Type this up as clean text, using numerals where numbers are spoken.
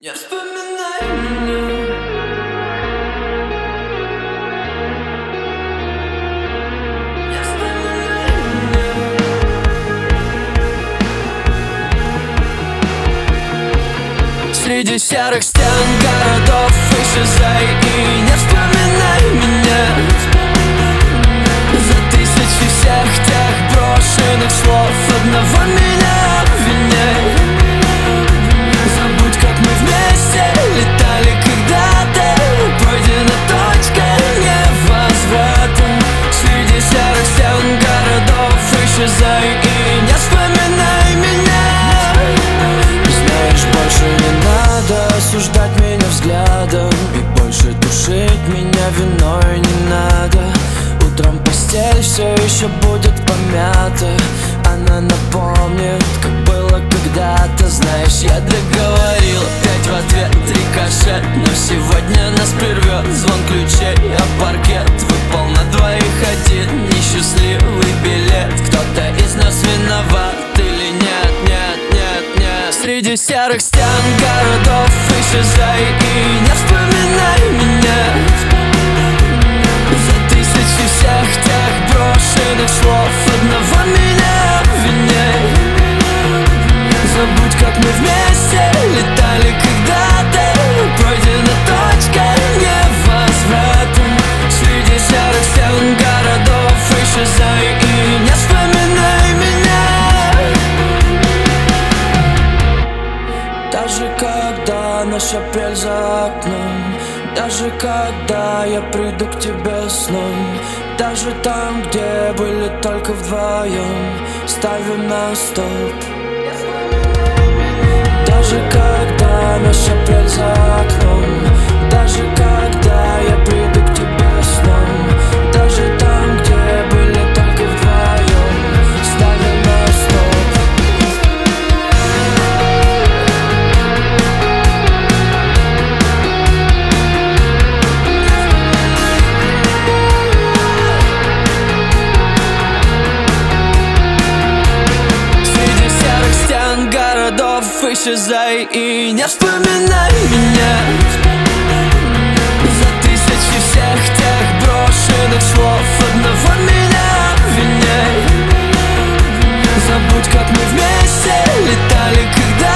Не вспоминай меня. Не вспоминай меня. Среди серых стен городов исчезай и не вспоминай меня. За тысячи всех тех брошенных слов одного меня обвиняй. Забудь, как мы вместе летали когда-то. Пройдена точка невозврата. Среди серых стен городов исчезай и не вспоминай меня. Знаешь, больше не надо осуждать меня взглядом, и больше душить меня виной не надо. Утром постель все еще будет помята. Она напомнит, как было когда-то. Знаешь, я договорил, опять в ответ рикошет. Но сегодня нас прервет звон ключей, а паркет выпал на двоих один несчастливый билет. Кто-то из нас виноват или нет, нет, нет, нет. Среди серых стен городов исчезай и не вспоминай меня. За тысячи всех тех брошенных слов одного меня обвиняй. Забудь, как мы вместе летали когда-то. Пройдена точка невозврата. Среди серых стен городов исчезай и не вспоминай меня. Даже когда наш апрель за окном, даже когда я приду к тебе сном, даже там, где были только вдвоем, ставим на стоп. Даже когда наш апрель за окном, даже когда я приду к тебе сном, даже там, где были только вдвоем, ставим на стоп. Среди серых стен городов исчезай и не вспоминай меня. За тысячи всех тех брошенных слов одного меня обвиняй. Забудь, как мы вместе летали когда-то.